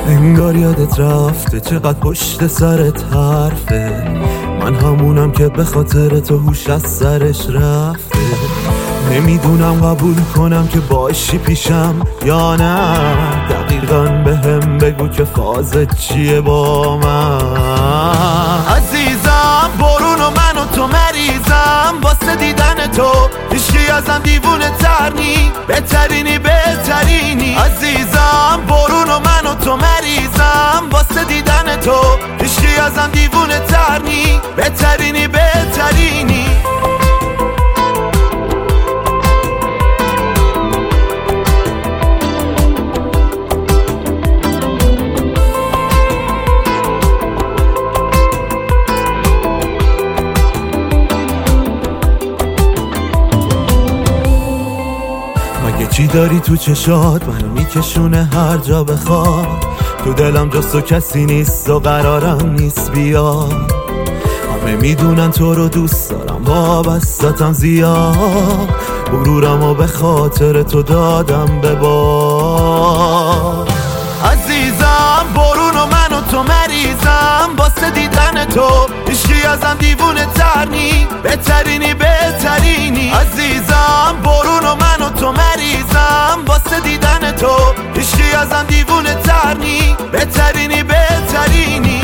انگار یادت رفته چقدر پشت سرت حرفه، من همونم که به خاطر تو هوش از سرش رفته. نمیدونم قبول کنم که باشی پیشم یا نه، دقیقاً بهم بگو که فازت چیه با من. عزیزم برون و من و تو مریضم واسه دیدن تو، هیچکی ازم دیوونه تر نی، بهترینی بهترینی. عزیزم برون و من و تو مریضم واسه دیدن تو، هیچکی ازم دیوونه تر نی، بهترینی بهترینی. مگه چی داری تو چشات منو میکشونه هر جا بخواد، تو دلم جز تو کسی نیست و قرارم نیست بیاد. همه میدونن تو رو دوست دارم وابستتم زیاد، غرورمو به خاطر تو دادم به باد. عزیزم برون و من و تو مریضم واسه دیدن تو، هیچکی ازم دیوونه تر نی، بهترینی بهترینی. عزیزم برون و من و تو مریضم واسه دیدن تو، هیچکی ازم دیوونه تر نی، بهترینی بهترینی.